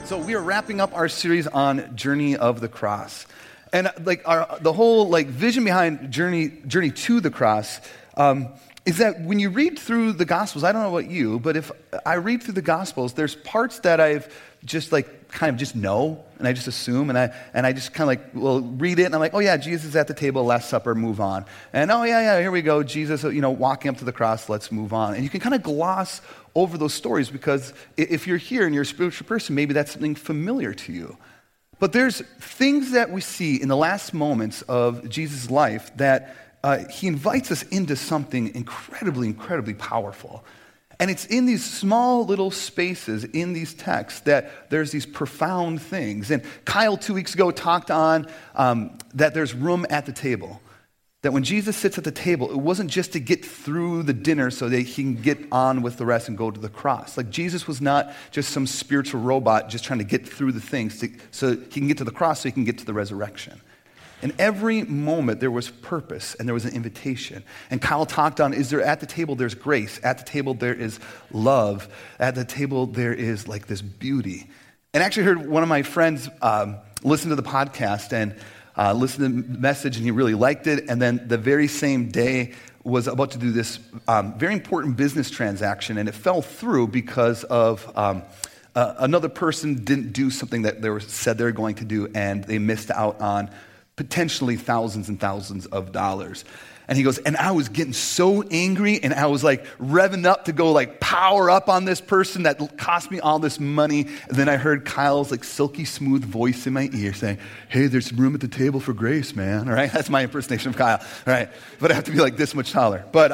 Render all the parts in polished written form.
So we are wrapping up our series on Journey of the Cross. And the whole vision behind Journey to the Cross is that when you read through the Gospels, I don't know about you, but if I read through the Gospels, there's parts that I've just kind of just know, and I just assume, and I just kind of will read it, and I'm like, oh yeah, Jesus is at the table, Last Supper, move on. And oh yeah, here we go, Jesus, walking up to the cross, let's move on. And you can kind of gloss over those stories because if you're here and you're a spiritual person, maybe that's something familiar to you. But there's things that we see in the last moments of Jesus' life that he invites us into something incredibly, incredibly powerful. And it's in these small little spaces in these texts that there's these profound things. And Kyle 2 weeks ago talked on that there's room at the table. That when Jesus sits at the table, it wasn't just to get through the dinner so that he can get on with the rest and go to the cross. Jesus was not just some spiritual robot just trying to get through the things so he can get to the cross so he can get to the resurrection. In every moment, there was purpose and there was an invitation. And Kyle talked on, at the table, there's grace. At the table, there is love. At the table, there is this beauty. And I actually heard one of my friends listen to the podcast and listened to the message, and he really liked it. And then the very same day was about to do this very important business transaction, and it fell through because of another person didn't do something that they said they were going to do, and they missed out on potentially thousands and thousands of dollars. And he goes, and I was getting so angry, and I was revving up to go power up on this person that cost me all this money. And then I heard Kyle's silky smooth voice in my ear saying, hey, there's room at the table for grace, man. All right, that's my impersonation of Kyle. All right, but I have to be this much taller. But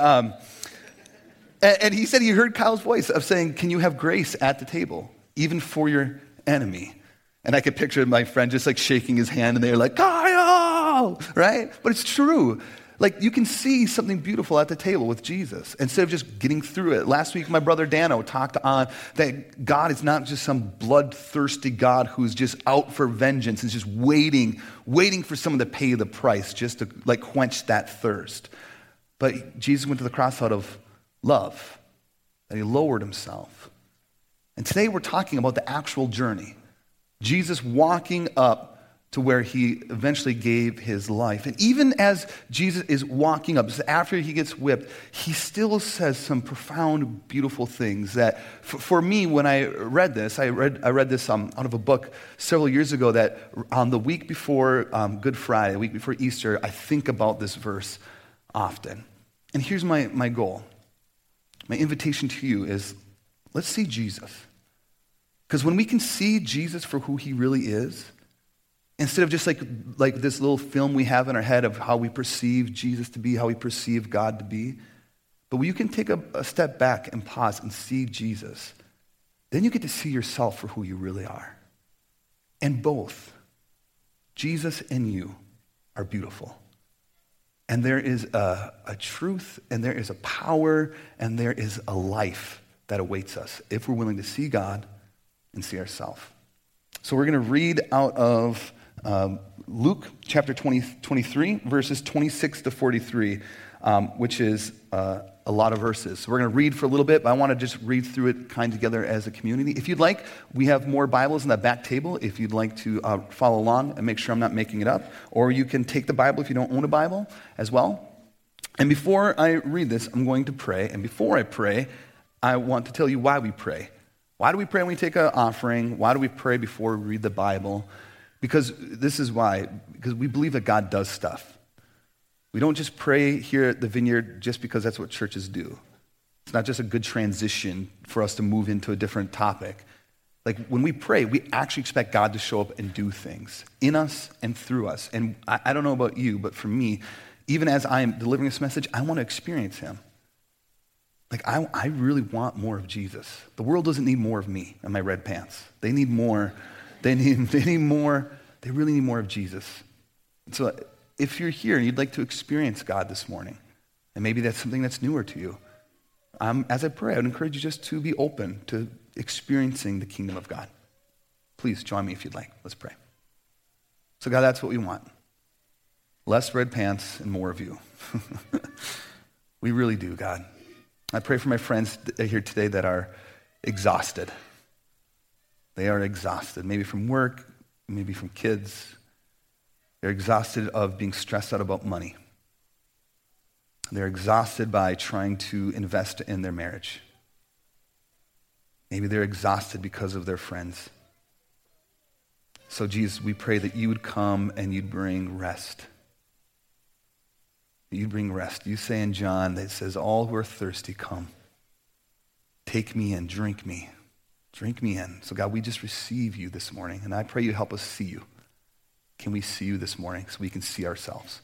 and he said he heard Kyle's voice of saying, can you have grace at the table, even for your enemy? And I could picture my friend just shaking his hand, and they're like, Kyle, right? But it's true. You can see something beautiful at the table with Jesus instead of just getting through it. Last week, my brother Dano talked on that God is not just some bloodthirsty God who's just out for vengeance and just waiting for someone to pay the price just to quench that thirst. But Jesus went to the cross out of love, and he lowered himself. And today we're talking about the actual journey. Jesus walking up to where he eventually gave his life. And even as Jesus is walking up, after he gets whipped, he still says some profound, beautiful things that, for me, when I read this, I read this out of a book several years ago that on the week before Good Friday, the week before Easter, I think about this verse often. And here's my goal. My invitation to you is, let's see Jesus. Because when we can see Jesus for who he really is, instead of just like this little film we have in our head of how we perceive Jesus to be, how we perceive God to be, but when you can take a step back and pause and see Jesus, then you get to see yourself for who you really are. And both, Jesus and you, are beautiful. And there is a truth, and there is a power, and there is a life that awaits us if we're willing to see God and see ourselves. So we're going to read out of Luke chapter 23, verses 26 to 43, which is a lot of verses. So we're going to read for a little bit, but I want to just read through it kind of together as a community. If you'd like, we have more Bibles in that back table if you'd like to follow along and make sure I'm not making it up. Or you can take the Bible if you don't own a Bible as well. And before I read this, I'm going to pray. And before I pray, I want to tell you why we pray. Why do we pray when we take an offering? Why do we pray before we read the Bible? Because this is why. Because we believe that God does stuff. We don't just pray here at the Vineyard just because that's what churches do. It's not just a good transition for us to move into a different topic. When we pray, we actually expect God to show up and do things in us and through us. And I don't know about you, but for me, even as I am delivering this message, I want to experience him. I really want more of Jesus. The world doesn't need more of me and my red pants. They need more. They need more. They really need more of Jesus. So if you're here and you'd like to experience God this morning, and maybe that's something that's newer to you, as I pray, I would encourage you just to be open to experiencing the kingdom of God. Please join me if you'd like. Let's pray. So God, that's what we want. Less red pants and more of you. We really do, God. I pray for my friends here today that are exhausted. They are exhausted, maybe from work, maybe from kids. They're exhausted of being stressed out about money. They're exhausted by trying to invest in their marriage. Maybe they're exhausted because of their friends. So Jesus, we pray that you would come and you'd bring rest. You'd bring rest. You say in John that it says, all who are thirsty, come. Take me in, drink me. Drink me in. So God, we just receive you this morning. And I pray you help us see you. Can we see you this morning so we can see ourselves?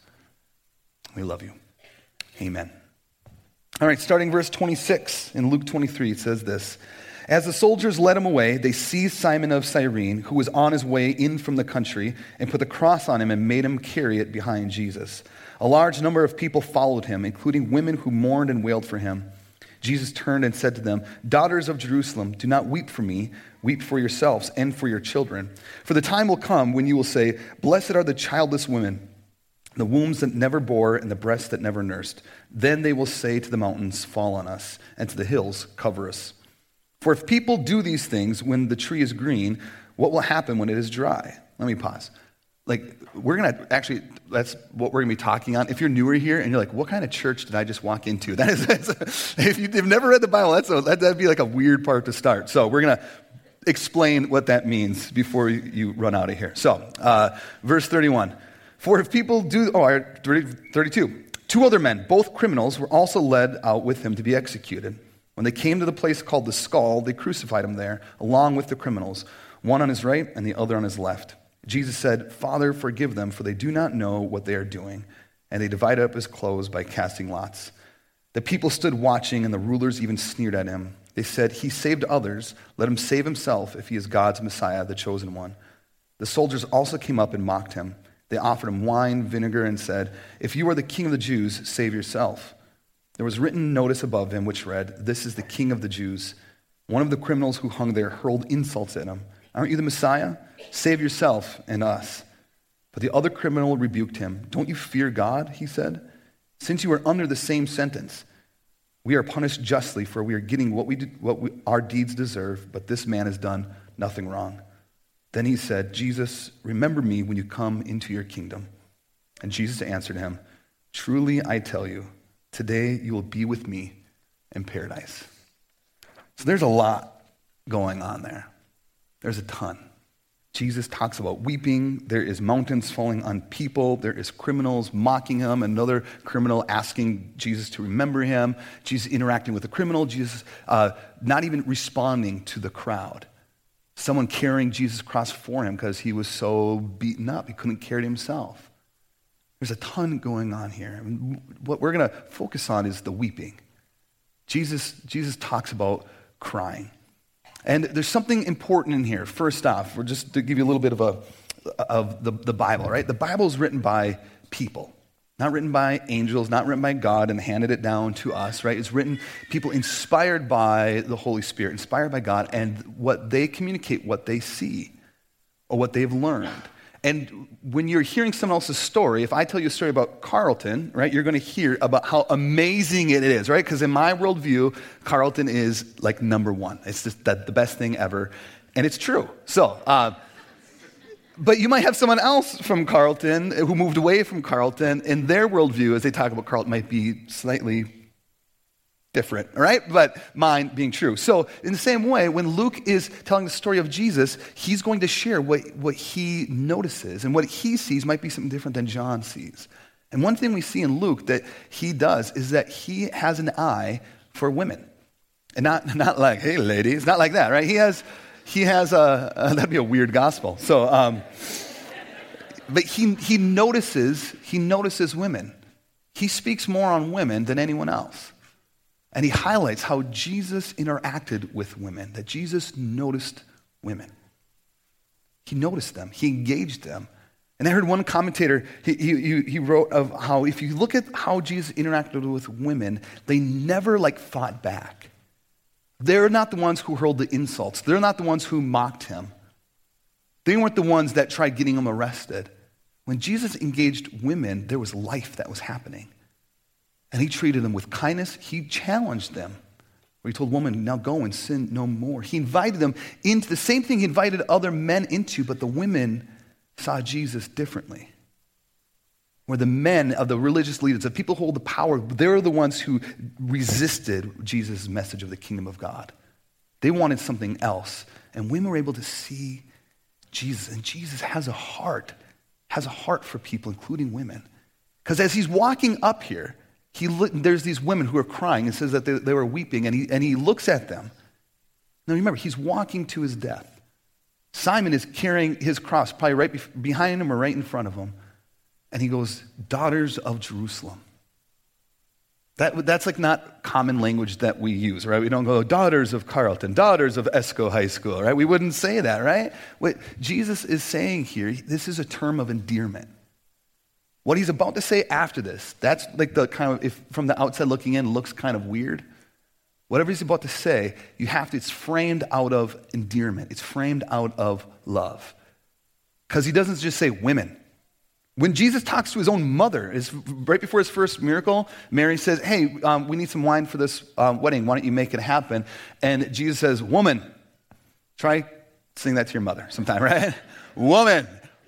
We love you. Amen. All right, starting verse 26 in Luke 23, it says this. As the soldiers led him away, they seized Simon of Cyrene, who was on his way in from the country, and put the cross on him and made him carry it behind Jesus. A large number of people followed him, including women who mourned and wailed for him. Jesus turned and said to them, daughters of Jerusalem, do not weep for me, weep for yourselves and for your children. For the time will come when you will say, blessed are the childless women, the wombs that never bore and the breasts that never nursed. Then they will say to the mountains, fall on us, and to the hills, cover us. For if people do these things when the tree is green, what will happen when it is dry? Let me pause. We're going to actually, that's what we're going to be talking on. If you're newer here and you're like, what kind of church did I just walk into? If you've never read the Bible, that'd be like a weird part to start. So we're going to explain what that means before you run out of here. So, verse 31. For if people do, 32. Two other men, both criminals, were also led out with him to be executed. When they came to the place called the Skull, they crucified him there, along with the criminals, one on his right and the other on his left. Jesus said, Father, forgive them, for they do not know what they are doing. And they divided up his clothes by casting lots. The people stood watching, and the rulers even sneered at him. They said, he saved others. Let him save himself if he is God's Messiah, the chosen one. The soldiers also came up and mocked him. They offered him wine, vinegar, and said, if you are the king of the Jews, save yourself. There was written notice above him which read, this is the king of the Jews. One of the criminals who hung there hurled insults at him. Aren't you the Messiah? Save yourself and us. But the other criminal rebuked him. Don't you fear God, he said, since you are under the same sentence. We are punished justly, for we are getting what our deeds deserve, but this man has done nothing wrong. Then he said, Jesus, remember me when you come into your kingdom. And Jesus answered him, truly I tell you, today you will be with me in paradise. So there's a lot going on there. There's a ton. Jesus talks about weeping. There is mountains falling on people. There is criminals mocking him. Another criminal asking Jesus to remember him. Jesus interacting with the criminal. Jesus not even responding to the crowd. Someone carrying Jesus' cross for him because he was so beaten up. He couldn't carry it himself. There's a ton going on here. What we're going to focus on is the weeping. Jesus talks about crying. And there's something important in here. First off, we're just to give you a little bit of the Bible, right? The Bible is written by people, not written by angels, not written by God and handed it down to us, right? It's written, people inspired by the Holy Spirit, inspired by God, and what they communicate, what they see or what they've learned. And when you're hearing someone else's story, if I tell you a story about Carlton, right, you're going to hear about how amazing it is, right? Because in my worldview, Carlton is like number one. It's just the best thing ever. And it's true. So, but you might have someone else from Carlton who moved away from Carlton, and their worldview, as they talk about Carlton, might be slightly different, all right? But mine being true. So in the same way, when Luke is telling the story of Jesus, he's going to share what he notices, and what he sees might be something different than John sees. And one thing we see in Luke that he does is that he has an eye for women. And not like, hey, ladies, not like that, right? He has that'd be a weird gospel. So, but he notices women. He speaks more on women than anyone else. And he highlights how Jesus interacted with women, that Jesus noticed women. He noticed them. He engaged them. And I heard one commentator, he wrote of how if you look at how Jesus interacted with women, they never fought back. They're not the ones who hurled the insults. They're not the ones who mocked him. They weren't the ones that tried getting him arrested. When Jesus engaged women, there was life that was happening. And he treated them with kindness. He challenged them. where he told woman, now go and sin no more. He invited them into the same thing he invited other men into, but the women saw Jesus differently. Where the men of the religious leaders, the people who hold the power, they're the ones who resisted Jesus' message of the kingdom of God. They wanted something else. And women were able to see Jesus. And Jesus has a heart for people, including women. Because as he's walking up here, there's these women who are crying. It says that they were weeping, and he looks at them. Now remember, he's walking to his death. Simon is carrying his cross, probably right behind him or right in front of him. And he goes, daughters of Jerusalem. That's like not common language that we use, right? We don't go, daughters of Carleton, daughters of Esco High School, right? We wouldn't say that, right? What Jesus is saying here, this is a term of endearment. What he's about to say after this, that's like the kind of, if from the outside looking in, looks kind of weird. Whatever he's about to say, it's framed out of endearment. It's framed out of love. Because he doesn't just say women. When Jesus talks to his own mother, right before his first miracle, Mary says, hey, we need some wine for this wedding. Why don't you make it happen? And Jesus says, woman. Try saying that to your mother sometime, right? Woman.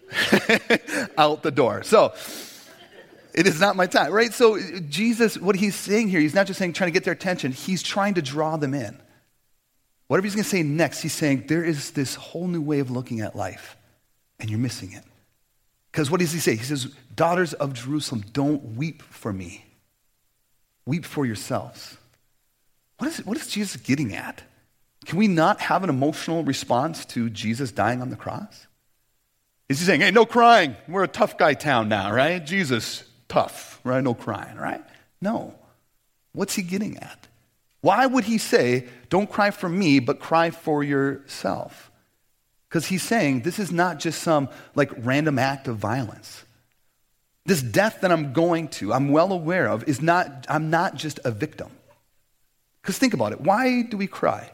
Out the door. So, it is not my time, right? So Jesus, what he's saying here, he's not just trying to get their attention. He's trying to draw them in. Whatever he's going to say next, he's saying there is this whole new way of looking at life, and you're missing it. Because what does he say? He says, daughters of Jerusalem, don't weep for me. Weep for yourselves. What is Jesus getting at? Can we not have an emotional response to Jesus dying on the cross? Is he saying, hey, no crying. We're a tough guy town now, right? Jesus, tough, right? No crying, right? No. What's he getting at? Why would he say, don't cry for me, but cry for yourself? Because he's saying this is not just some like random act of violence. This death that I'm well aware of, I'm not just a victim. Because think about it. Why do we cry?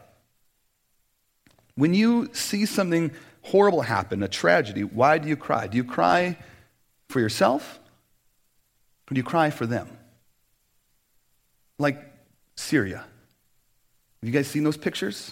When you see something horrible happen, a tragedy, why do you cry? Do you cry for yourself? Or do you cry for them? Like Syria. Have you guys seen those pictures?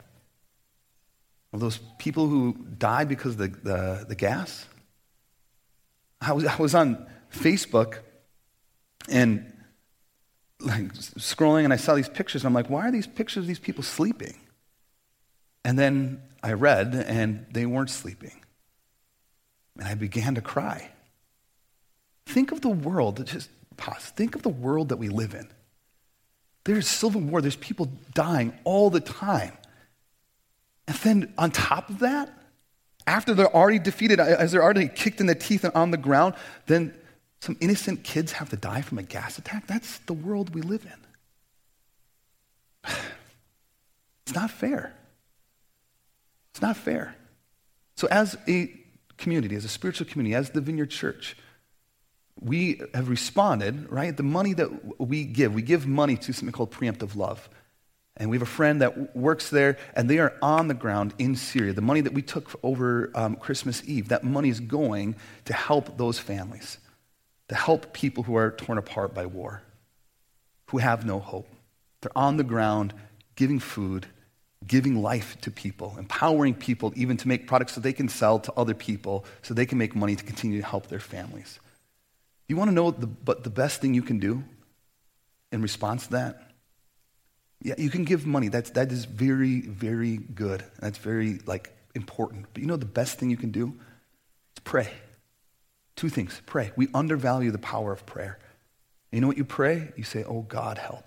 Of those people who died because of the gas? I was on Facebook and like scrolling and I saw these pictures and I'm like, why are these pictures of these people sleeping? And then I read and they weren't sleeping. And I began to cry. Think of the world, just pause. Think of the world that we live in. There's civil war, there's people dying all the time. And then on top of that, after they're already defeated, as they're already kicked in the teeth and on the ground, then some innocent kids have to die from a gas attack? That's the world we live in. It's not fair. It's not fair. So as a community, as a spiritual community, as the Vineyard Church, we have responded, right? The money that we give money to something called Preemptive Love. And we have a friend that works there, and they are on the ground in Syria. The money that we took over Christmas Eve, that money is going to help those families, to help people who are torn apart by war, who have no hope. They're on the ground giving food, giving life to people, empowering people even to make products that they can sell to other people so they can make money to continue to help their families. You want to know the best thing you can do in response to that? Yeah, you can give money. That is very, very good. That's very important. But you know the best thing you can do? Is pray. Two things. Pray. We undervalue the power of prayer. And you know what you pray? You say, oh God, help.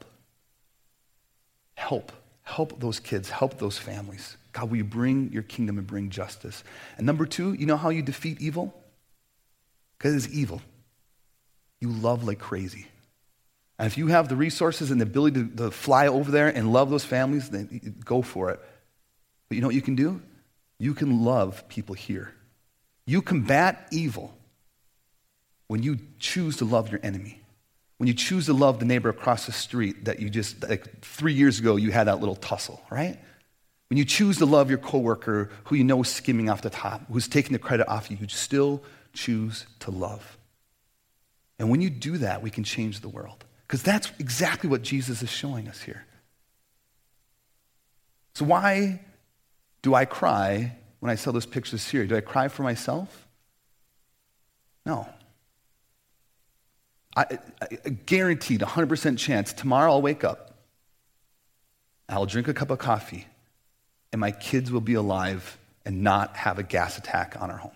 Help. Help those kids. Help those families. God, will you bring your kingdom and bring justice? And number two, you know how you defeat evil? Because it's evil. You love like crazy. And if you have the resources and the ability to fly over there and love those families, then go for it. But you know what you can do? You can love people here. You combat evil when you choose to love your enemy. When you choose to love the neighbor across the street that you just, 3 years ago, you had that little tussle, right? When you choose to love your coworker who you know is skimming off the top, who's taking the credit off you still choose to love. And when you do that, we can change the world. Because that's exactly what Jesus is showing us here. So why do I cry when I saw those pictures of Syria? Do I cry for myself? No. I guaranteed 100% chance tomorrow I'll wake up, I'll drink a cup of coffee, and my kids will be alive and not have a gas attack on our home.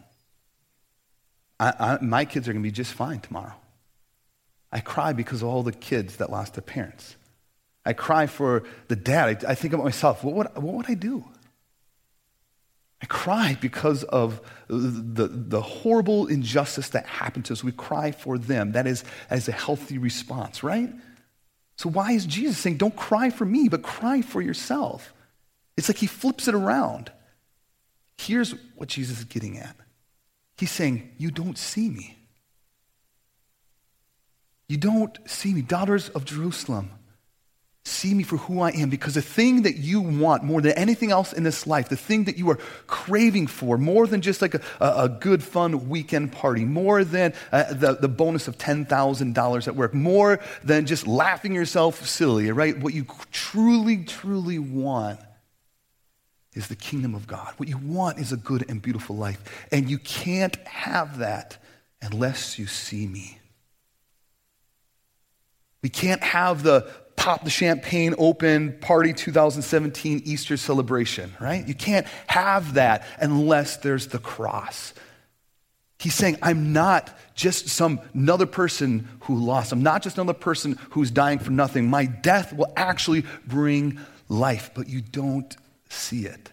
My kids are going to be just fine tomorrow. I cry because of all the kids that lost their parents. I cry for the dad. I think about myself, what would I do? I cry because of the horrible injustice that happened to us. We cry for them. That is as a healthy response, right? So why is Jesus saying, don't cry for me, but cry for yourself? It's like he flips it around. Here's what Jesus is getting at. He's saying, you don't see me. You don't see me. Daughters of Jerusalem, see me for who I am, because the thing that you want more than anything else in this life, the thing that you are craving for, more than just like a good, fun weekend party, more than the bonus of $10,000 at work, more than just laughing yourself silly, right? What you truly, truly want is the kingdom of God. What you want is a good and beautiful life. And you can't have that unless you see me. We can't have the pop the champagne open party 2017 Easter celebration, right? You can't have that unless there's the cross. He's saying, I'm not just another person who lost. I'm not just another person who's dying for nothing. My death will actually bring life, but you don't see it.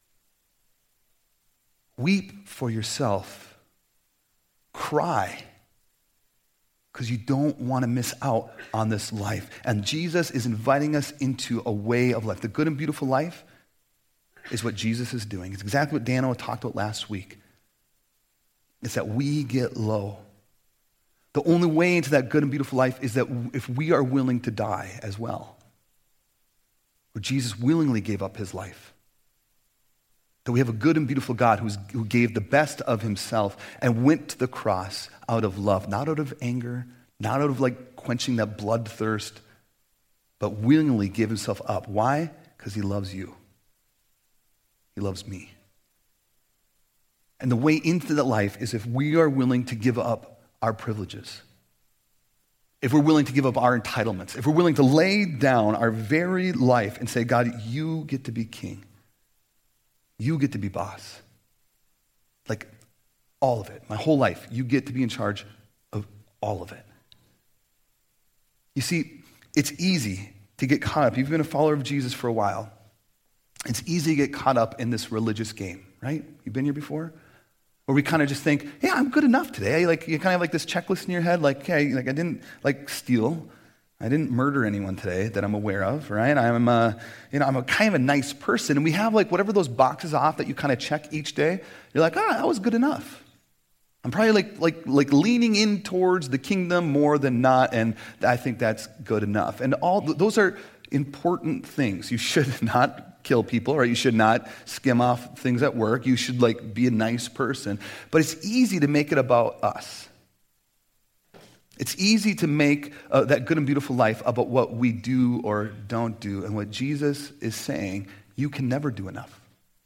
Weep for yourself. Cry, because you don't want to miss out on this life. And Jesus is inviting us into a way of life. The good and beautiful life is what Jesus is doing. It's exactly what Dano talked about last week. It's that we get low. The only way into that good and beautiful life is that if we are willing to die as well. Where Jesus willingly gave up his life. That we have a good and beautiful God who gave the best of himself and went to the cross out of love, not out of anger, not out of like quenching that bloodthirst, but willingly gave himself up. Why? Because he loves you. He loves me. And the way into that life is if we are willing to give up our privileges. If we're willing to give up our entitlements. If we're willing to lay down our very life and say, God, you get to be king. You get to be boss. Like all of it. My whole life, you get to be in charge of all of it. You see, it's easy to get caught up. You've been a follower of Jesus for a while. It's easy to get caught up in this religious game, right? You've been here before? Where we kind of just think, yeah, I'm good enough today. Like you kind of have like this checklist in your head, like, okay, like I didn't like steal. I didn't murder anyone today that I'm aware of, right? I'm a kind of a nice person. And we have like whatever those boxes off that you kind of check each day. You're like, that was good enough. I'm probably like leaning in towards the kingdom more than not, and I think that's good enough. And all those are important things. You should not kill people, right? You should not skim off things at work. You should like be a nice person. But it's easy to make it about us. It's easy to make that good and beautiful life about what we do or don't do. And what Jesus is saying, you can never do enough.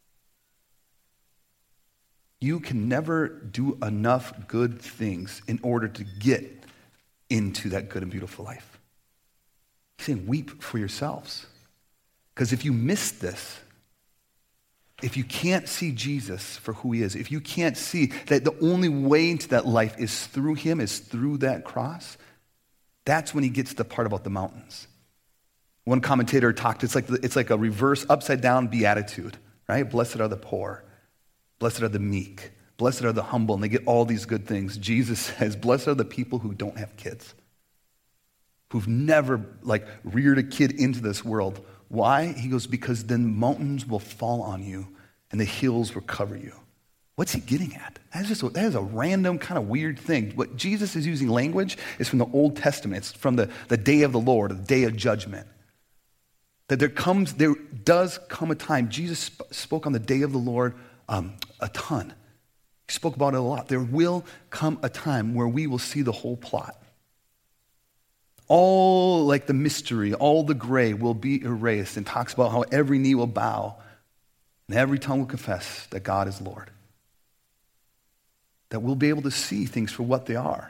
You can never do enough good things in order to get into that good and beautiful life. He's saying, weep for yourselves. Because if you miss this, if you can't see Jesus for who he is, if you can't see that the only way into that life is through him, is through that cross, that's when he gets to the part about the mountains. One commentator talked, it's like a reverse, upside down beatitude, right? Blessed are the poor. Blessed are the meek. Blessed are the humble, and they get all these good things. Jesus says, blessed are the people who don't have kids, who've never reared a kid into this world. Why? He goes, because then mountains will fall on you and the hills will cover you. What's he getting at? That is a random kind of weird thing. What Jesus is using language is from the Old Testament. It's from the day of the Lord, the day of judgment. That there does come a time. Jesus spoke on the day of the Lord a ton. He spoke about it a lot. There will come a time where we will see the whole plot. all like the mystery, all the gray will be erased, and talks about how every knee will bow and every tongue will confess that God is Lord. That we'll be able to see things for what they are.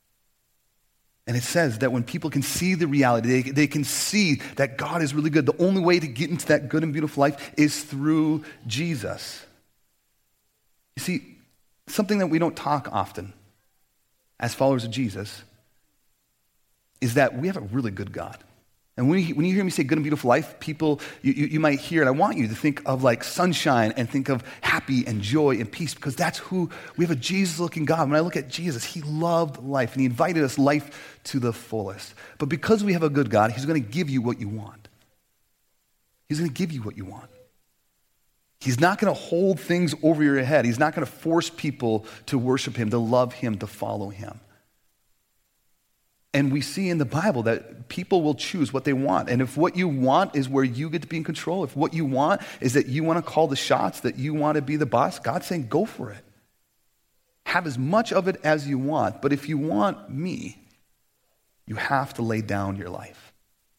And it says that when people can see the reality, they can see that God is really good. The only way to get into that good and beautiful life is through Jesus. You see, something that we don't talk often as followers of Jesus is that we have a really good God. And when you hear me say good and beautiful life, people, you might hear, and I want you to think of like sunshine and think of happy and joy and peace, because that's who, we have a Jesus-looking God. When I look at Jesus, he loved life and he invited us life to the fullest. But because we have a good God, he's going to give you what you want. He's going to give you what you want. He's not going to hold things over your head. He's not going to force people to worship him, to love him, to follow him. And we see in the Bible that people will choose what they want. And if what you want is where you get to be in control, if what you want is that you want to call the shots, that you want to be the boss, God's saying, go for it. Have as much of it as you want. But if you want me, you have to lay down your life.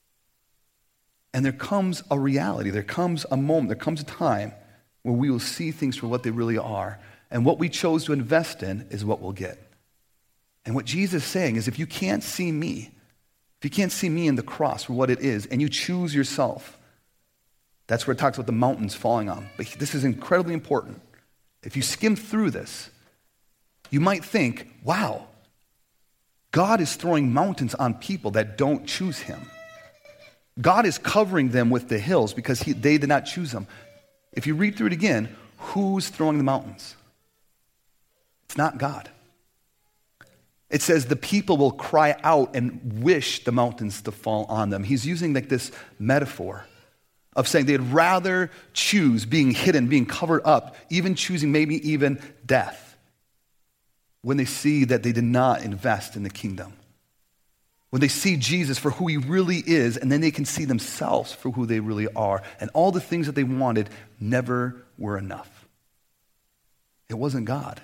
And there comes a reality, there comes a moment, there comes a time where we will see things for what they really are. And what we chose to invest in is what we'll get. And what Jesus is saying is if you can't see me, if you can't see me in the cross for what it is, and you choose yourself, that's where it talks about the mountains falling on. But this is incredibly important. If you skim through this, you might think, wow, God is throwing mountains on people that don't choose him. God is covering them with the hills because they did not choose him. If you read through it again, who's throwing the mountains? It's not God. It says the people will cry out and wish the mountains to fall on them. He's using like this metaphor of saying they'd rather choose being hidden, being covered up, even choosing maybe even death when they see that they did not invest in the kingdom. When they see Jesus for who he really is, and then they can see themselves for who they really are. And all the things that they wanted never were enough. It wasn't God.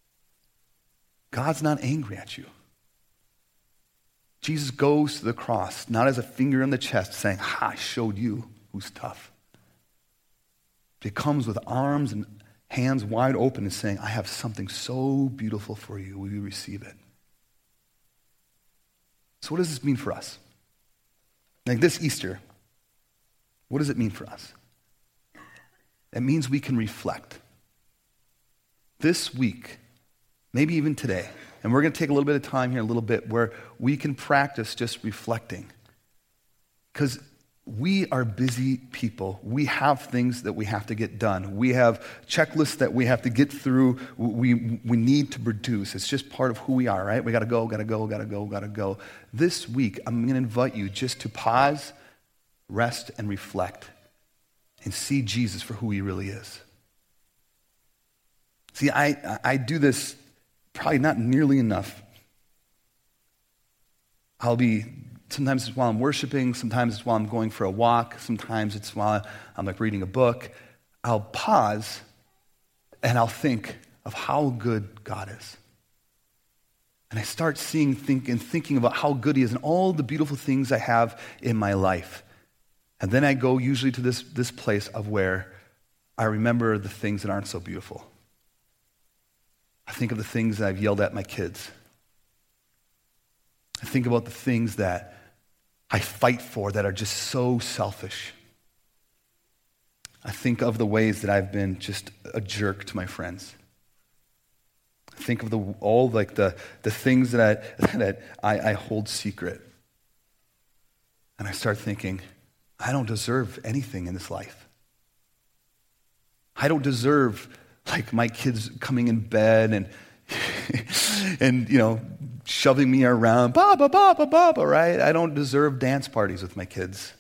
God's not angry at you. Jesus goes to the cross, not as a finger in the chest saying, I showed you who's tough. He comes with arms and hands wide open and saying, I have something so beautiful for you. Will you receive it? So what does this mean for us? Like this Easter, what does it mean for us? It means we can reflect. This week, maybe even today, and we're going to take a little bit of time here, a little bit, where we can practice just reflecting. Because we are busy people. We have things that we have to get done. We have checklists that we have to get through. We need to produce. It's just part of who we are, right? We got to go. This week, I'm going to invite you just to pause, rest, and reflect, and see Jesus for who he really is. See, I do this probably not nearly enough. Sometimes it's while I'm worshiping, sometimes it's while I'm going for a walk, sometimes it's while I'm like reading a book. I'll pause and I'll think of how good God is. And I start thinking about how good he is and all the beautiful things I have in my life. And then I go usually to this place of where I remember the things that aren't so beautiful. I think of the things that I've yelled at my kids. I think about the things that I fight for that are just so selfish. I think of the ways that I've been just a jerk to my friends. I think of the things that I hold secret. And I start thinking, I don't deserve anything in this life. I don't deserve like my kids coming in bed and shoving me around, Baba, right? I don't deserve dance parties with my kids.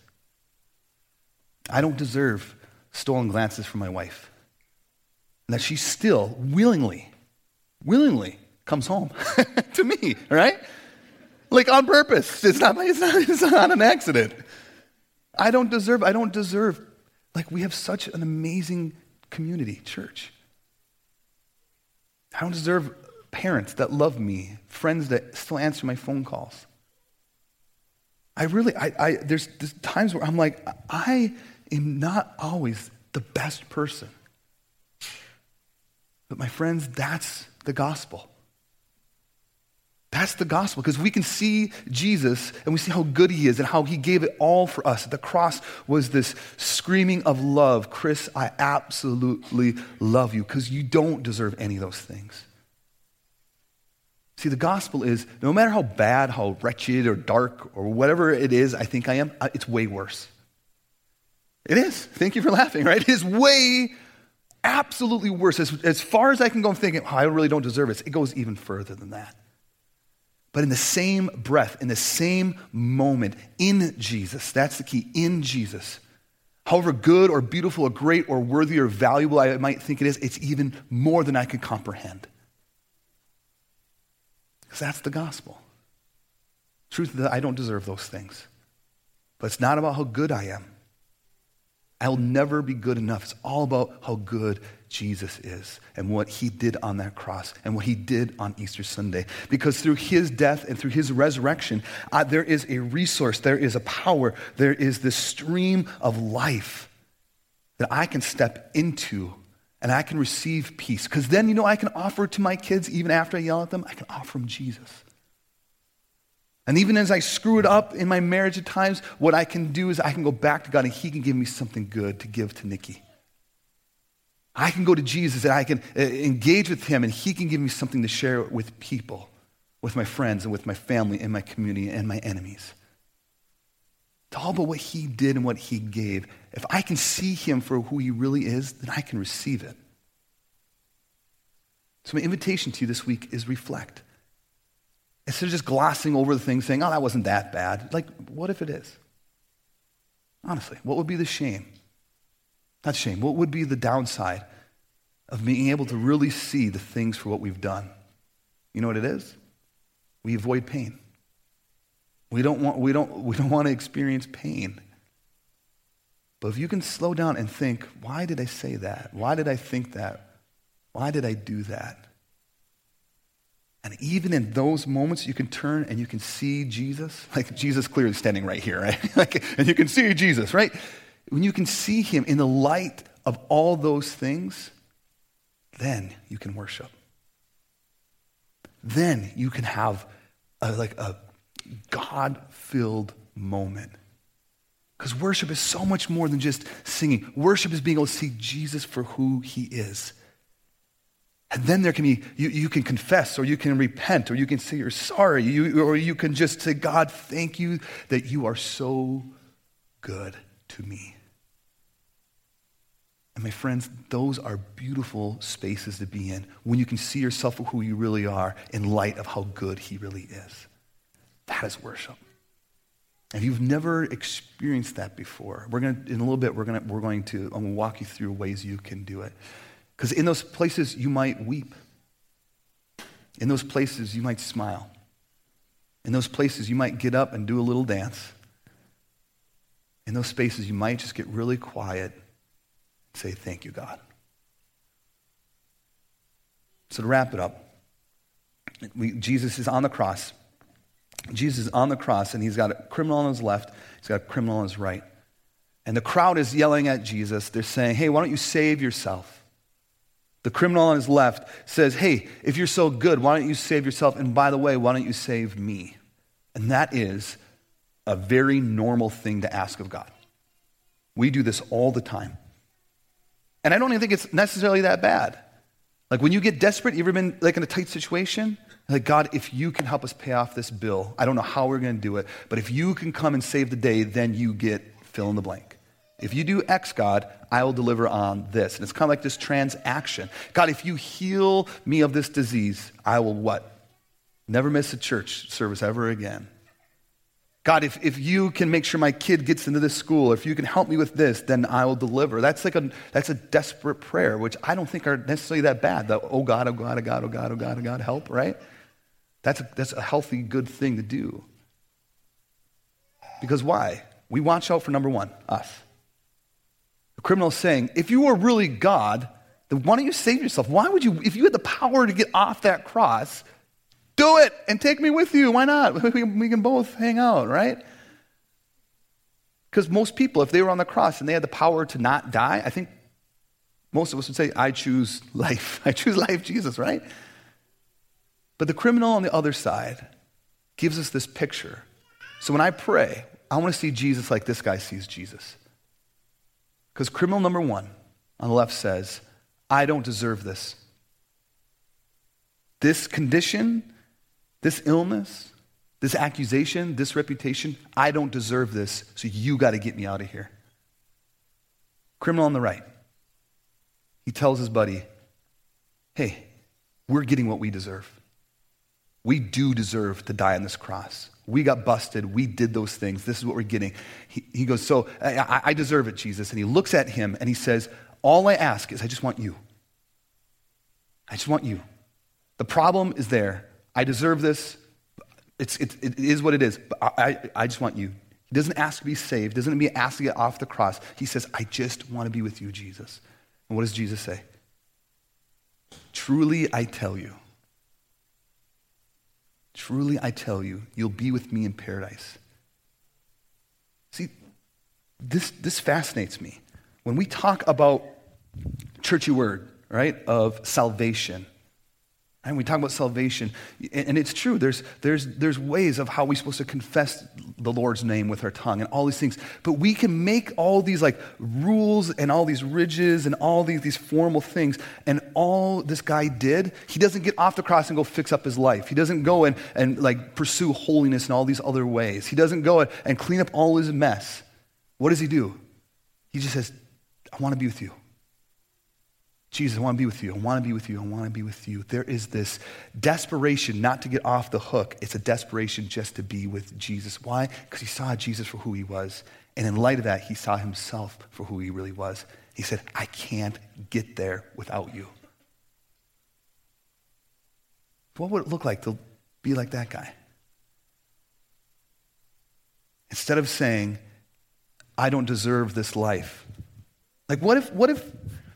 I don't deserve stolen glances from my wife. And that she still willingly comes home to me, right? Like on purpose. It's not an accident. I don't deserve, like we have such an amazing community, church. I don't deserve parents that love me, friends that still answer my phone calls. There's times where I'm like, I am not always the best person. But my friends, that's the gospel. That's the gospel, because we can see Jesus and we see how good he is and how he gave it all for us. The cross was this screaming of love. Chris, I absolutely love you because you don't deserve any of those things. See, the gospel is no matter how bad, how wretched or dark or whatever it is I think I am, it's way worse. It is. Thank you for laughing, right? It is way, absolutely worse. As far as I can go, I'm thinking, I really don't deserve it. It goes even further than that. But in the same breath, in the same moment, in Jesus, that's the key, in Jesus, however good or beautiful or great or worthy or valuable I might think it is, it's even more than I could comprehend. Because that's the gospel. Truth is that I don't deserve those things. But it's not about how good I am. I'll never be good enough. It's all about how good Jesus is and what he did on that cross and what he did on Easter Sunday. Because through his death and through his resurrection, there is a resource, there is a power, there is this stream of life that I can step into and I can receive peace. Because then, I can offer to my kids, even after I yell at them, I can offer them Jesus. And even as I screw it up in my marriage at times, what I can do is I can go back to God and he can give me something good to give to Nikki. I can go to Jesus and I can engage with him and he can give me something to share with people, with my friends and with my family and my community and my enemies. It's all about what he did and what he gave. If I can see him for who he really is, then I can receive it. So my invitation to you this week is reflect. Instead of just glossing over the thing, saying, that wasn't that bad. Like, what if it is? Honestly, what would be the shame? Not shame. What would be the downside of being able to really see the things for what we've done? You know what it is? We avoid pain. We don't want to experience pain. But if you can slow down and think, why did I say that? Why did I think that? Why did I do that? And even in those moments, you can turn and you can see Jesus. Like Jesus clearly standing right here, right? And you can see Jesus, right? When you can see him in the light of all those things, then you can worship. Then you can have a God-filled moment. Because worship is so much more than just singing. Worship is being able to see Jesus for who he is. And then there can be, you can confess, or you can repent, or you can say you're sorry, or you can just say, God, thank you that you are so good to me. And my friends, those are beautiful spaces to be in when you can see yourself for who you really are in light of how good he really is. That is worship. If you've never experienced that before, in a little bit, I'm going to walk you through ways you can do it. Because in those places, you might weep. In those places, you might smile. In those places, you might get up and do a little dance. In those spaces, you might just get really quiet and say, thank you, God. So to wrap it up, Jesus is on the cross. Jesus is on the cross, and he's got a criminal on his left. He's got a criminal on his right. And the crowd is yelling at Jesus. They're saying, hey, why don't you save yourself? The criminal on his left says, hey, if you're so good, why don't you save yourself? And by the way, why don't you save me? And that is a very normal thing to ask of God. We do this all the time. And I don't even think it's necessarily that bad. Like when you get desperate, you ever been like in a tight situation? Like, God, if you can help us pay off this bill, I don't know how we're going to do it, but if you can come and save the day, then you get fill in the blank. If you do X, God, I will deliver on this. And it's kind of like this transaction. God, if you heal me of this disease, I will what? Never miss a church service ever again. God, if you can make sure my kid gets into this school, or if you can help me with this, then I will deliver. That's a desperate prayer, which I don't think are necessarily that bad. Oh God, oh God, oh God, oh God, oh God, oh God, help, right? That's a healthy, good thing to do. Because why? We watch out for number one, us. The criminal is saying, if you are really God, then why don't you save yourself? Why would you, if you had the power to get off that cross, do it and take me with you. Why not? We can both hang out, right? Because most people, if they were on the cross and they had the power to not die, I think most of us would say, I choose life. I choose life, Jesus, right? But the criminal on the other side gives us this picture. So when I pray, I want to see Jesus like this guy sees Jesus. Because criminal number one on the left says, I don't deserve this. This condition, this illness, this accusation, this reputation, I don't deserve this, so you got to get me out of here. Criminal on the right, he tells his buddy, hey, we're getting what we deserve. We do deserve to die on this cross. We got busted. We did those things. This is what we're getting. He goes, so I deserve it, Jesus. And he looks at him and he says, all I ask is I just want you. I just want you. The problem is there. I deserve this. It is what it is. But I just want you. He doesn't ask to be saved. Doesn't ask to get off the cross. He says, I just want to be with you, Jesus. And what does Jesus say? Truly, I tell you. Truly, I tell you, you'll be with me in paradise. See, this fascinates me. When we talk about churchy word, right, of salvation, and we talk about salvation, and it's true, there's ways of how we're supposed to confess the Lord's name with our tongue and all these things, but we can make all these like rules and all these ridges and all these formal things, and all this guy did, he doesn't get off the cross and go fix up his life. He doesn't go and like pursue holiness in all these other ways. He doesn't go and clean up all his mess. What does he do? He just says, I want to be with you. Jesus, I want to be with you. I want to be with you. I want to be with you. There is this desperation not to get off the hook. It's a desperation just to be with Jesus. Why? Because he saw Jesus for who he was. And in light of that, he saw himself for who he really was. He said, I can't get there without you. What would it look like to be like that guy? Instead of saying, I don't deserve this life. Like what if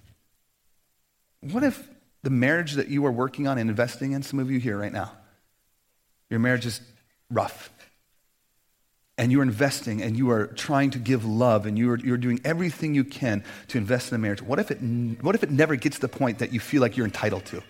the marriage that you are working on and investing in, some of you here right now, your marriage is rough, and you are investing and you are trying to give love and you're doing everything you can to invest in a marriage. What if it never gets to the point that you feel like you're entitled to?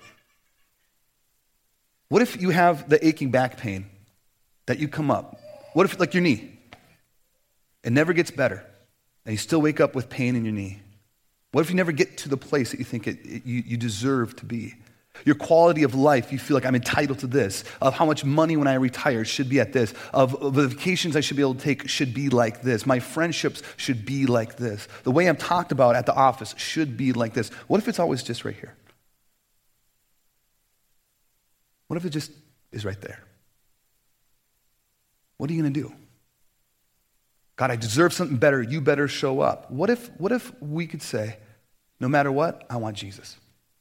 What if you have the aching back pain that you come up? What if, like your knee, it never gets better and you still wake up with pain in your knee? What if you never get to the place that you think you deserve to be? Your quality of life, you feel like I'm entitled to this, of how much money when I retire should be at this, of the vacations I should be able to take should be like this, my friendships should be like this, the way I'm talked about at the office should be like this. What if it's always just right here? What if it just is right there? What are you going to do? God, I deserve something better. You better show up. What if we could say, no matter what, I want Jesus.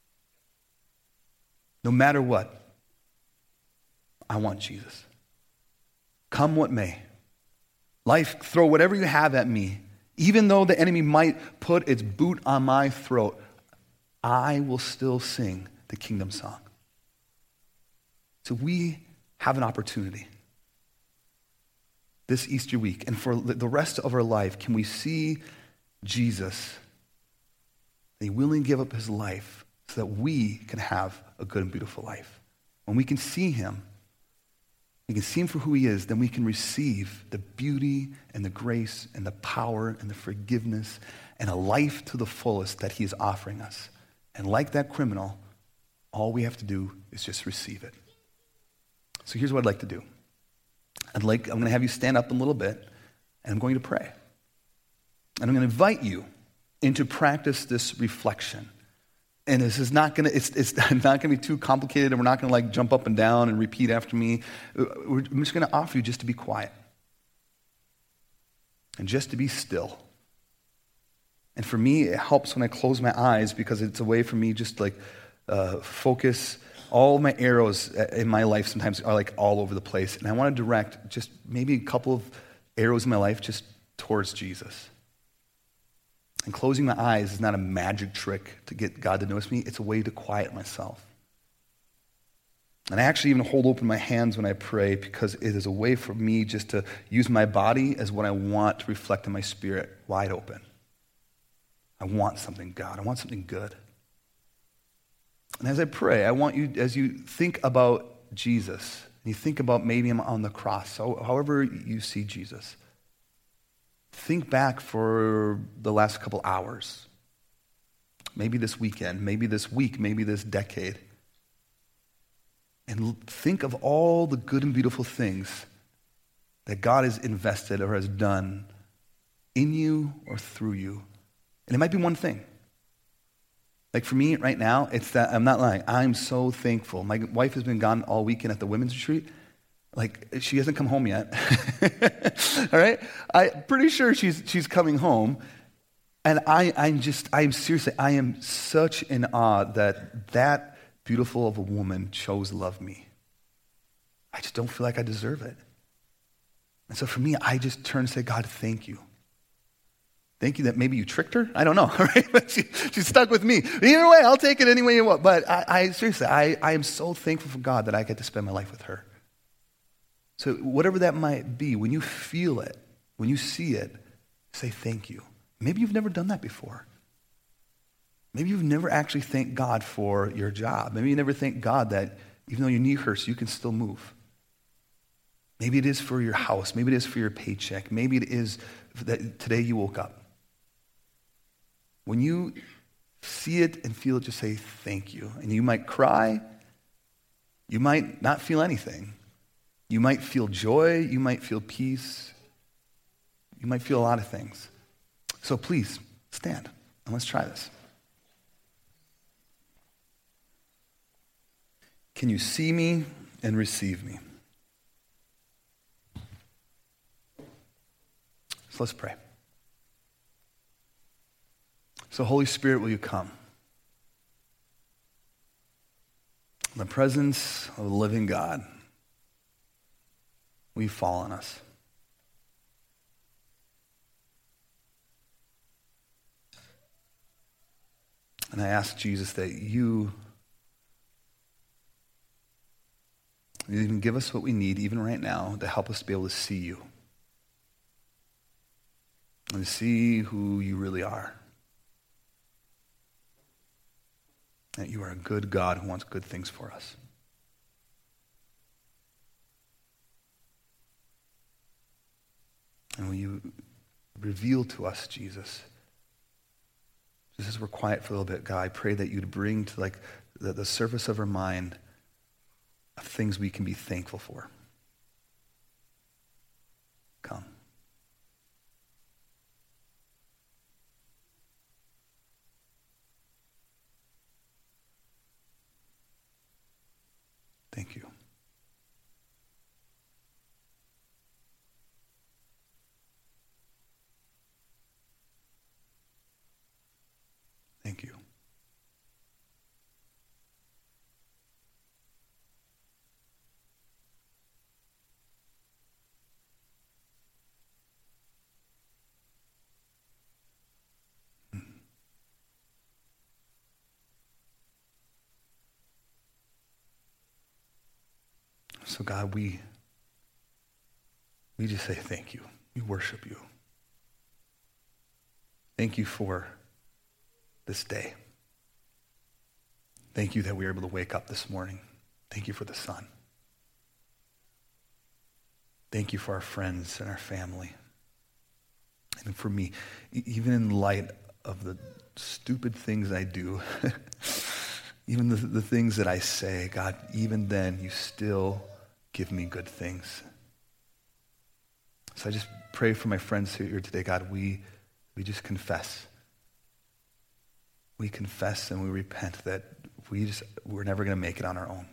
No matter what, I want Jesus. Come what may. Life, throw whatever you have at me. Even though the enemy might put its boot on my throat, I will still sing the kingdom song. So we have an opportunity this Easter week, and for the rest of our life, can we see Jesus, that he willingly give up his life so that we can have a good and beautiful life? When we can see him, we can see him for who he is, then we can receive the beauty and the grace and the power and the forgiveness and a life to the fullest that he is offering us. And like that criminal, all we have to do is just receive it. So here's what I'd like to do. I'm going to have you stand up a little bit, and I'm going to pray. And I'm going to invite you into practice this reflection. And this is not going to, it's not going to be too complicated, and we're not going to like jump up and down and repeat after me. I'm just going to offer you just to be quiet. And just to be still. And for me, it helps when I close my eyes because it's a way for me just like focus. All my arrows in my life sometimes are like all over the place. And I want to direct just maybe a couple of arrows in my life just towards Jesus. And closing my eyes is not a magic trick to get God to notice me. It's a way to quiet myself. And I actually even hold open my hands when I pray because it is a way for me just to use my body as what I want to reflect in my spirit, wide open. I want something, God. I want something good. And as I pray, I want you, as you think about Jesus, and you think about maybe him on the cross, so however you see Jesus, think back for the last couple hours, maybe this weekend, maybe this week, maybe this decade, and think of all the good and beautiful things that God has invested or has done in you or through you. And it might be one thing. Like for me right now, it's that, I'm not lying, I'm so thankful. My wife has been gone all weekend at the women's retreat. Like, she hasn't come home yet. All right? I'm pretty sure she's coming home. And I am such in awe that beautiful of a woman chose love me. I just don't feel like I deserve it. And so for me, I just turn and say, God, thank you. Thank you that maybe you tricked her. I don't know, right? But she's stuck with me. Either way, I'll take it any way you want. But I seriously, I am so thankful for God that I get to spend my life with her. So whatever that might be, when you feel it, when you see it, say thank you. Maybe you've never done that before. Maybe you've never actually thanked God for your job. Maybe you never thanked God that even though your knee hurts, you can still move. Maybe it is for your house. Maybe it is for your paycheck. Maybe it is that today you woke up. When you see it and feel it, just say thank you. And you might cry. You might not feel anything. You might feel joy. You might feel peace. You might feel a lot of things. So please, stand and let's try this. Can you see me and receive me? So let's pray. So Holy Spirit, will you come? In the presence of the living God, will you fall on us? And I ask, Jesus, that you even give us what we need, even right now, to help us to be able to see you. And to see who you really are. That you are a good God who wants good things for us. And will you reveal to us, Jesus, just as we're quiet for a little bit, God, I pray that you'd bring to like the surface of our mind things we can be thankful for. Come. Thank you. Thank you. So God, we just say thank you. We worship you. Thank you for this day. Thank you that we were able to wake up this morning. Thank you for the sun. Thank you for our friends and our family. And for me, even in light of the stupid things I do, even the things that I say, God, even then you still give me good things. So I just pray for my friends who are here today, God, we just confess. We confess and we repent that we're never going to make it on our own.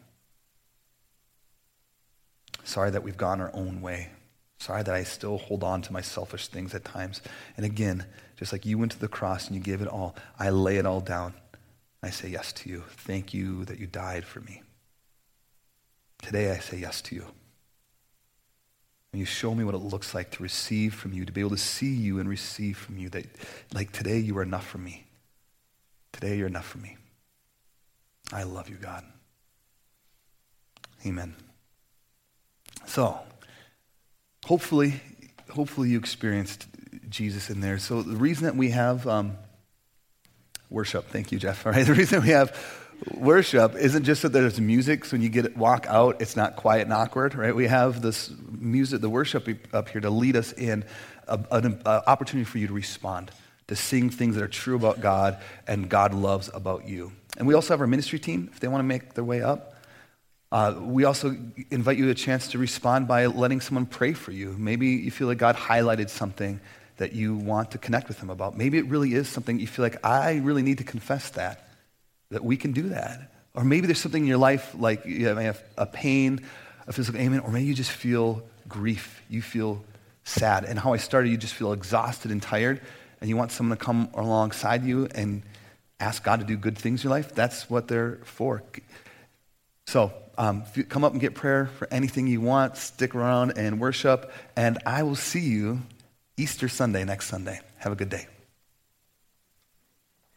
Sorry that we've gone our own way. Sorry that I still hold on to my selfish things at times. And again, just like you went to the cross and you gave it all, I lay it all down. I say yes to you. Thank you that you died for me. Today I say yes to you. And you show me what it looks like to receive from you, to be able to see you and receive from you. That, like today you are enough for me. Today you're enough for me. I love you, God. Amen. So, hopefully you experienced Jesus in there. So the reason that we have worship, thank you, Jeff. All right, the reason we have worship isn't just that there's music, so when you walk out, it's not quiet and awkward, right? We have this music, the worship up here to lead us in an opportunity for you to respond, to sing things that are true about God and God loves about you. And we also have our ministry team, if they want to make their way up. We also invite you a chance to respond by letting someone pray for you. Maybe you feel like God highlighted something that you want to connect with him about. Maybe it really is something you feel like, I really need to confess that we can do that. Or maybe there's something in your life, like you may have a pain, a physical ailment, or maybe you just feel grief. You feel sad. And how I started, you just feel exhausted and tired, and you want someone to come alongside you and ask God to do good things in your life. That's what they're for. So come up and get prayer for anything you want. Stick around and worship. And I will see you Easter Sunday, next Sunday. Have a good day.